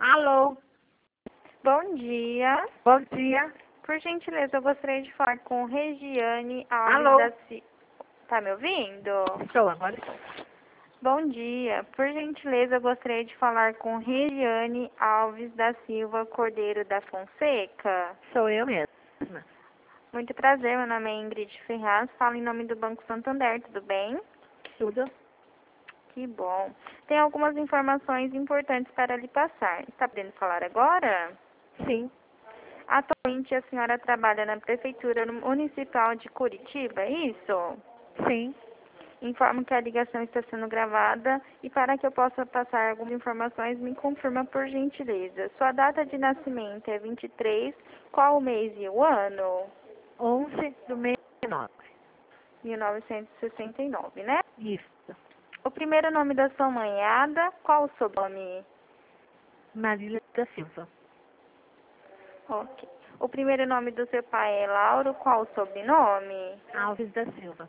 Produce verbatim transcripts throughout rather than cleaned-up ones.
Alô, Bom dia. bom dia. Por gentileza, eu gostaria de falar com Regiane Alves Alô, da Silva. Tá me ouvindo? estou agora. Estou. Bom dia. Por gentileza, eu gostaria de falar com Regiane Alves da Silva Cordeiro da Fonseca. Sou eu mesma. Muito prazer, meu nome é Ingrid Ferraz, falo em nome do Banco Santander, tudo bem? Tudo? Que bom. Tem algumas informações importantes para lhe passar. Está podendo falar agora? Sim, Atualmente a senhora trabalha na Prefeitura Municipal de Curitiba, é isso? sim. Informo que a ligação está sendo gravada e para que eu possa passar algumas informações, me confirma por gentileza. Sua data de nascimento é vinte e três, qual o mês e o ano? onze do meio nove. mil novecentos e sessenta e nove, né? Isso. O primeiro nome da sua mãe é Ada, qual o sobrenome? Marília da Silva. Ok. O primeiro nome do seu pai é Lauro, qual o sobrenome? Alves da Silva.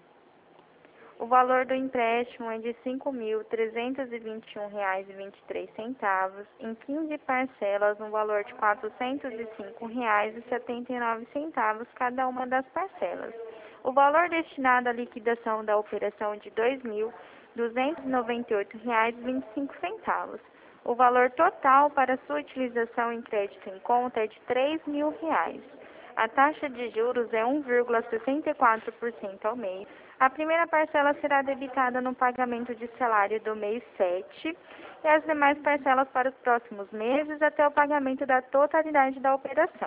O valor do empréstimo é de cinco mil trezentos e vinte e um reais e vinte e três centavos, em quinze parcelas, no valor de quatrocentos e cinco reais e setenta e nove centavos cada uma das parcelas. O valor destinado à liquidação da operação é de dois mil duzentos e noventa e oito reais e vinte e cinco centavos. O valor total para sua utilização em crédito em conta é de três mil reais. A taxa de juros é um vírgula sessenta e quatro por cento ao mês. A primeira parcela será debitada no pagamento de salário do mês sete e as demais parcelas para os próximos meses até o pagamento da totalidade da operação.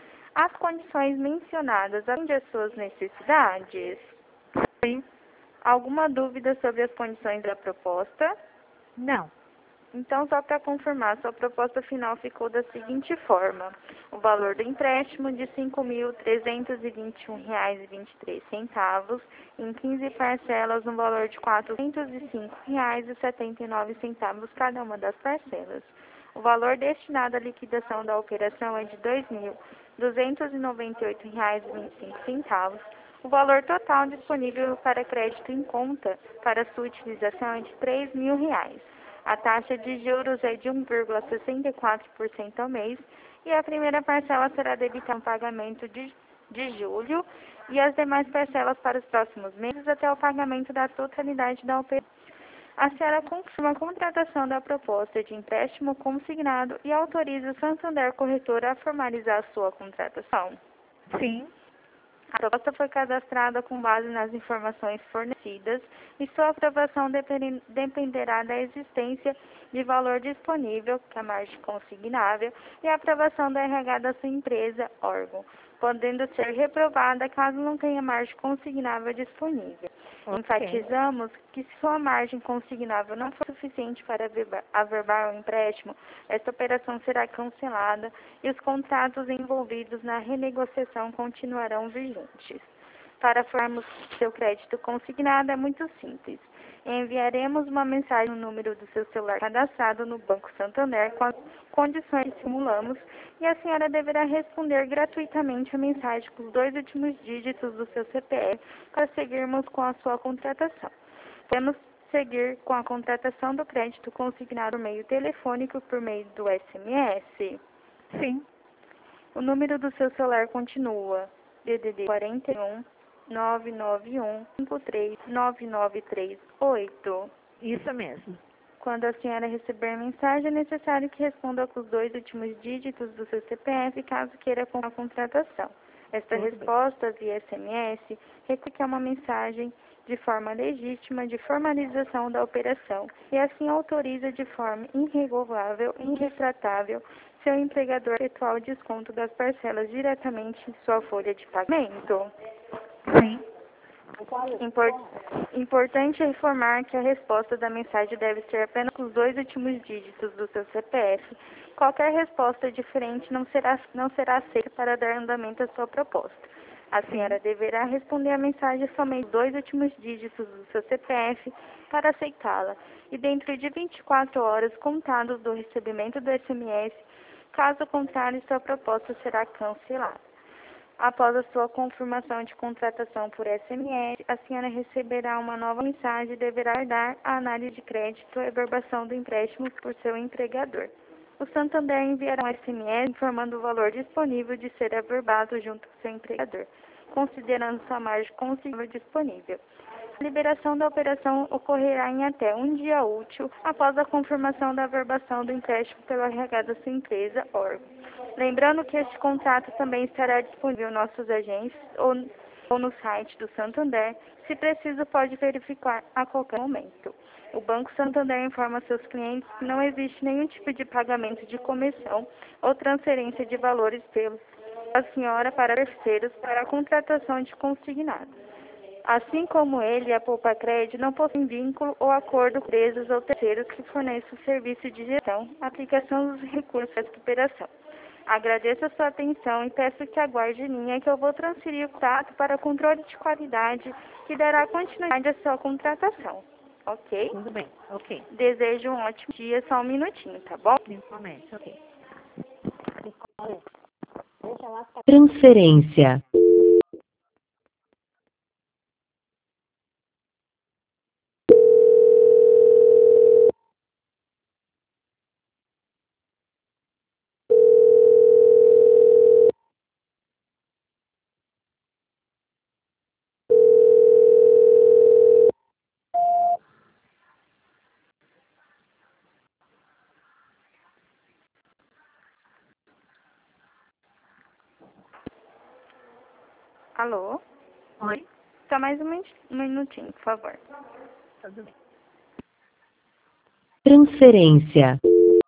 As condições mencionadas atendem às suas necessidades? Sim. Alguma dúvida sobre as condições da proposta? Não. Então, só para confirmar, sua proposta final ficou da seguinte forma: o valor do empréstimo de cinco mil trezentos e vinte e um reais e vinte e três centavos, em quinze parcelas no valor de quatrocentos e cinco reais e setenta e nove centavos cada uma das parcelas. O valor destinado à liquidação da operação é de dois mil duzentos e noventa e oito reais e vinte e cinco centavos. O valor total disponível para crédito em conta para sua utilização é de três mil reais. A taxa de juros é de um vírgula sessenta e quatro por cento ao mês e a primeira parcela será debitada no pagamento de, de julho e as demais parcelas para os próximos meses até o pagamento da totalidade da operação. A senhora confirma a contratação da proposta de empréstimo consignado e autoriza o Santander Corretora a formalizar a sua contratação. Sim. A proposta foi cadastrada com base nas informações fornecidas e sua aprovação dependerá da existência de valor disponível, que é a margem consignável, e a aprovação do R H da sua empresa, órgão, podendo ser reprovada caso não tenha margem consignável disponível. Ok. Enfatizamos que se sua margem consignável não for suficiente para averbar o empréstimo, esta operação será cancelada e os contratos envolvidos na renegociação continuarão vigentes. Para formarmos seu crédito consignado é muito simples. Enviaremos uma mensagem no número do seu celular cadastrado no Banco Santander com as condições que simulamos e a senhora deverá responder gratuitamente a mensagem com os dois últimos dígitos do seu C P F para seguirmos com a sua contratação. Podemos seguir com a contratação do crédito consignado por meio telefônico por meio do S M S? Sim. O número do seu celular continua D D D quarenta e um, nove nove um, cinco três, nove nove três oito. Isso mesmo. Quando a senhora receber a mensagem, é necessário que responda com os dois últimos dígitos do seu C P F, caso queira com a contratação. Esta Tudo bem. resposta via S M S requer que é uma mensagem de forma legítima de formalização da operação e assim autoriza de forma irrevogável e irretratável seu empregador a efetuar o desconto das parcelas diretamente em sua folha de pagamento. Sim. Impor- Importante informar que a resposta da mensagem deve ser apenas com os dois últimos dígitos do seu C P F. Qualquer resposta diferente não será, não será aceita para dar andamento à sua proposta. A senhora deverá responder a mensagem somente com os dois últimos dígitos do seu C P F para aceitá-la e dentro de vinte e quatro horas contados do recebimento do S M S. Caso contrário, sua proposta será cancelada. Após a sua confirmação de contratação por S M S, a senhora receberá uma nova mensagem e deverá dar a análise de crédito e averbação do empréstimo por seu empregador. o Santander enviará um S M S informando o valor disponível de ser averbado junto ao seu empregador, considerando sua margem consignável disponível. A liberação da operação ocorrerá em até um dia útil após a confirmação da averbação do empréstimo pelo R H da sua empresa, órgão. Lembrando que este contrato também estará disponível em nossos agentes ou, ou no site do Santander. Se preciso, pode verificar a qualquer momento. O Banco Santander informa seus clientes que não existe nenhum tipo de pagamento de comissão ou transferência de valores pela senhora para terceiros para a contratação de consignado. Assim como ele, a Poupa Cred não possui vínculo ou acordo com empresas ou terceiros que forneçam o serviço de gestão, aplicação dos recursos desta operação. Agradeço a sua atenção e peço que aguarde em linha que eu vou transferir o contato para controle de qualidade que dará continuidade à sua contratação. Ok? Tudo bem, ok. Desejo um ótimo dia, só um minutinho, tá bom? Principalmente, ok. Transferência. Alô? Oi? Só mais um min- um minutinho, por favor. Tudo bem. Transferência.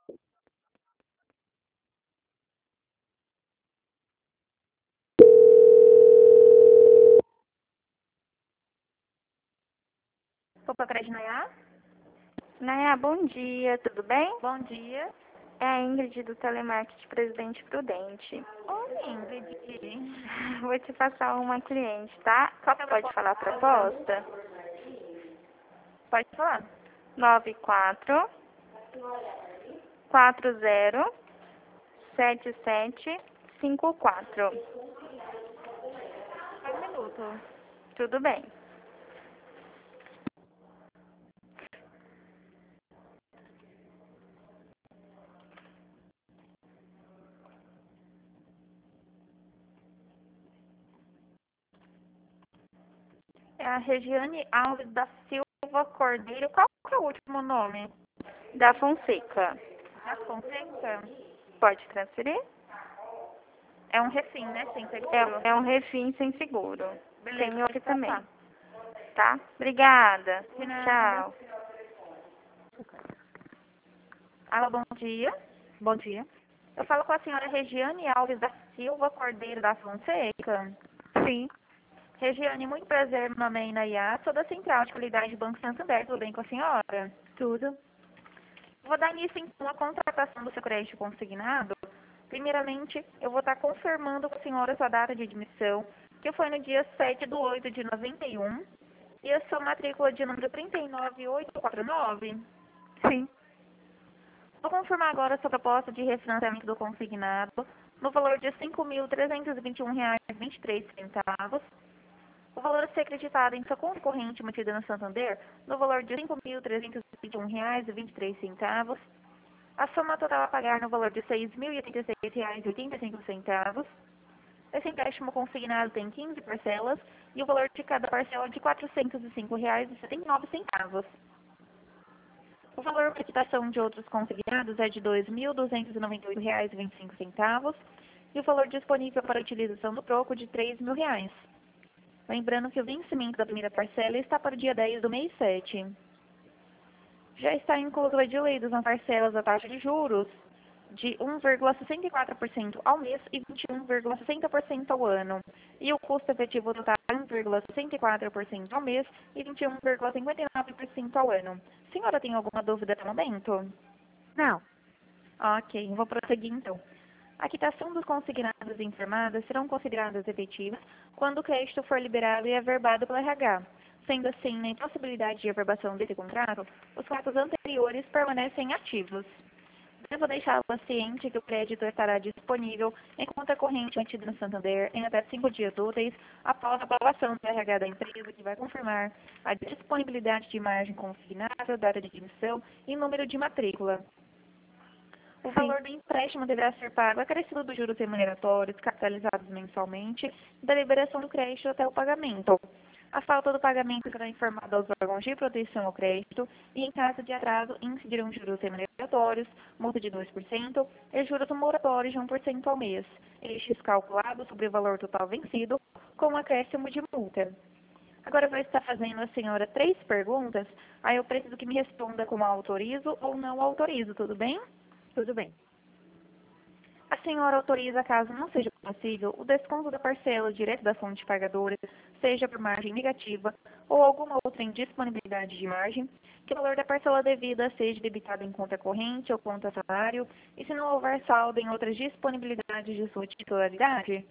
Poupa Cred Nayá? Naya, bom dia, tudo bem? Bom dia. É a Ingrid do Telemarketing Presidente Prudente. Oi, Ingrid. Vou te passar uma cliente, tá? Qual que é a Pode falar a proposta? Pode falar. nove quatro quatro zero sete sete cinco quatro. Um minuto. Tudo bem. É a Regiane Alves da Silva Cordeiro. Qual que é o último nome? Da Fonseca. Da Fonseca? Pode transferir? É um refim, né? Sem seguro? É, é um refim sem seguro. Beleza, Tem outro pode também. passar. Tá? Obrigada. De nada. Tchau. Alô, bom dia. Bom dia. Eu falo com a senhora Regiane Alves da Silva Cordeiro da Fonseca. Sim, Regiane, muito prazer, meu nome é Inaiá, sou da Central de Qualidade do Banco Santander, tudo bem com a senhora? tudo. Vou dar início então à contratação do seu crédito consignado. Primeiramente, eu vou estar confirmando com a senhora sua data de admissão, que foi no dia sete de oito de noventa e um, e a sua matrícula de número trinta e nove mil oitocentos e quarenta e nove. Sim, Vou confirmar agora a sua proposta de refinanciamento do consignado no valor de cinco mil trezentos e vinte e um reais e vinte e três centavos. O valor a ser acreditado em sua conta corrente mantida no Santander no valor de cinco mil trezentos e vinte e um reais e vinte e três centavos. A soma total a pagar no valor de seis mil e oitenta e seis reais e oitenta e cinco centavos. Esse empréstimo consignado tem quinze parcelas e o valor de cada parcela é de quatrocentos e cinco reais e setenta e nove centavos. O valor para quitação de outros consignados é de dois mil duzentos e noventa e oito reais e vinte e cinco centavos e o valor disponível para utilização do troco de três mil reais. Lembrando que o vencimento da primeira parcela está para o dia dez do mês sete. Já está incluso a delay nas parcelas da taxa de juros de um vírgula sessenta e quatro por cento ao mês e vinte e um vírgula sessenta por cento ao ano. E o custo efetivo total é um vírgula sessenta e quatro por cento ao mês e vinte e um vírgula cinquenta e nove por cento ao ano. Senhora, tem alguma dúvida até o momento? não. Ok, vou prosseguir então. A quitação dos consignados e enfermadas serão consideradas efetivas quando o crédito for liberado e averbado pelo R H. Sendo assim, na impossibilidade de averbação desse contrato, os fatos anteriores permanecem ativos. Devo deixá-la ciente que o crédito estará disponível em conta corrente mantida no Santander em até cinco dias úteis após a aprovação do R H da empresa, que vai confirmar a disponibilidade de margem consignável, data de admissão e número de matrícula. O valor do empréstimo deverá ser pago acrescido dos juros remuneratórios capitalizados mensalmente da liberação do crédito até o pagamento. A falta do pagamento será informada aos órgãos de proteção ao crédito e, em caso de atraso, incidirão juros remuneratórios, multa de dois por cento e juros moratórios de um por cento ao mês, estes calculados sobre o valor total vencido, com um acréscimo de multa. Agora eu vou estar fazendo a senhora três perguntas, aí eu preciso que me responda como autorizo ou não autorizo, tudo bem? Tudo bem. A senhora autoriza, caso não seja possível, o desconto da parcela direto da fonte pagadora, seja por margem negativa ou alguma outra indisponibilidade de margem, que o valor da parcela devida seja debitado em conta corrente ou conta salário, e se não houver saldo em outras disponibilidades de sua titularidade?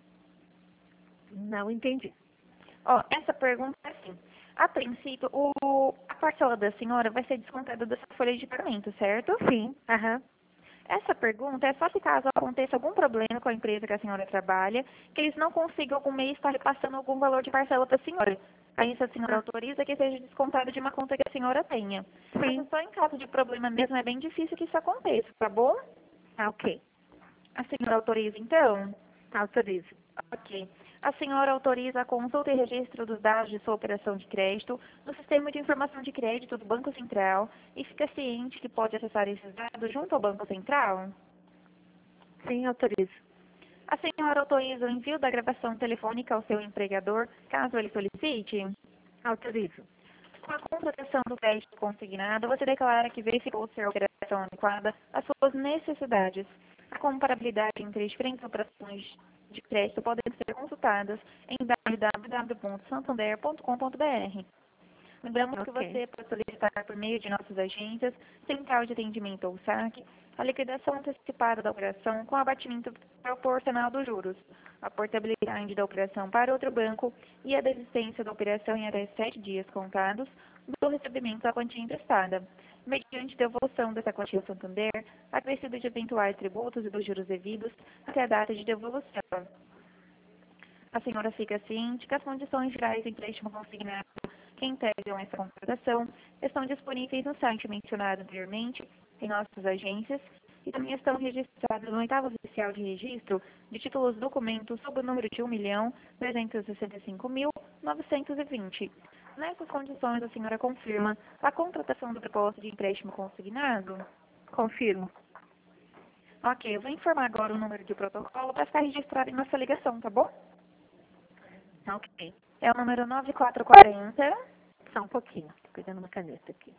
Não entendi. Ó, essa pergunta é assim. A princípio, o, a parcela da senhora vai ser descontada da sua folha de pagamento, certo? Sim. Aham. Essa pergunta é só se caso aconteça algum problema com a empresa que a senhora trabalha, que eles não consigam algum mês estar repassando algum valor de parcela para a senhora. Aí, se a senhora Ah. autoriza que seja descontado de uma conta que a senhora tenha. Sim. Mas só em caso de problema mesmo, é bem difícil que isso aconteça, tá bom? Ah, ok. A senhora autoriza, então? Autorizo. Ok. A senhora autoriza a consulta e registro dos dados de sua operação de crédito no Sistema de Informação de Crédito do Banco Central e fica ciente que pode acessar esses dados junto ao Banco Central? Sim, autorizo. A senhora autoriza o envio da gravação telefônica ao seu empregador, caso ele solicite? Autorizo. Com a contratação do crédito consignado, você declara que verificou ser a operação adequada às suas necessidades. A comparabilidade entre as diferentes operações de crédito podem ser consultadas em w w w ponto santander ponto com ponto b r. Lembramos que Ok. você pode solicitar por meio de nossas agências, central de atendimento ou saque, a liquidação antecipada da operação com abatimento proporcional dos juros, a portabilidade da operação para outro banco e a desistência da operação em até sete dias contados do recebimento da quantia emprestada, mediante devolução dessa quantia ao Santander, acrescido de eventuais tributos e dos juros devidos até a data de devolução. A senhora fica ciente que as condições gerais do empréstimo consignado que integram essa contratação estão disponíveis no site mencionado anteriormente, em nossas agências, e também estão registradas no oitavo oficial de registro de títulos documentos sob o número de um milhão trezentos e sessenta e cinco mil novecentos e vinte. Nessas condições, a senhora confirma a contratação do propósito de empréstimo consignado? Confirmo. Ok, eu vou informar agora o número de protocolo para ficar registrado em nossa ligação, tá bom? Ok. É o número nove quatro quatro zero. Só um pouquinho. Tô pegando uma caneta aqui.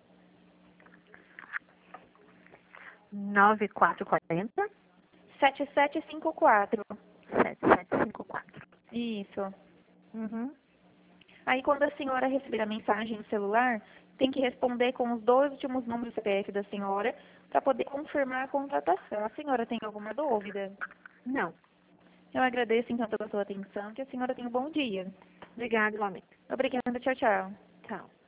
nove quatro quatro zero, sete sete cinco quatro. sete sete cinco quatro. Isso. Uhum. Aí, quando a senhora receber a mensagem no celular, tem que responder com os dois últimos números do C P F da senhora para poder confirmar a contratação. A senhora tem alguma dúvida? Não. Eu agradeço, então, pela sua atenção. Que a senhora tenha um bom dia. Obrigada, igualmente. Obrigada. Tchau, tchau. Tchau.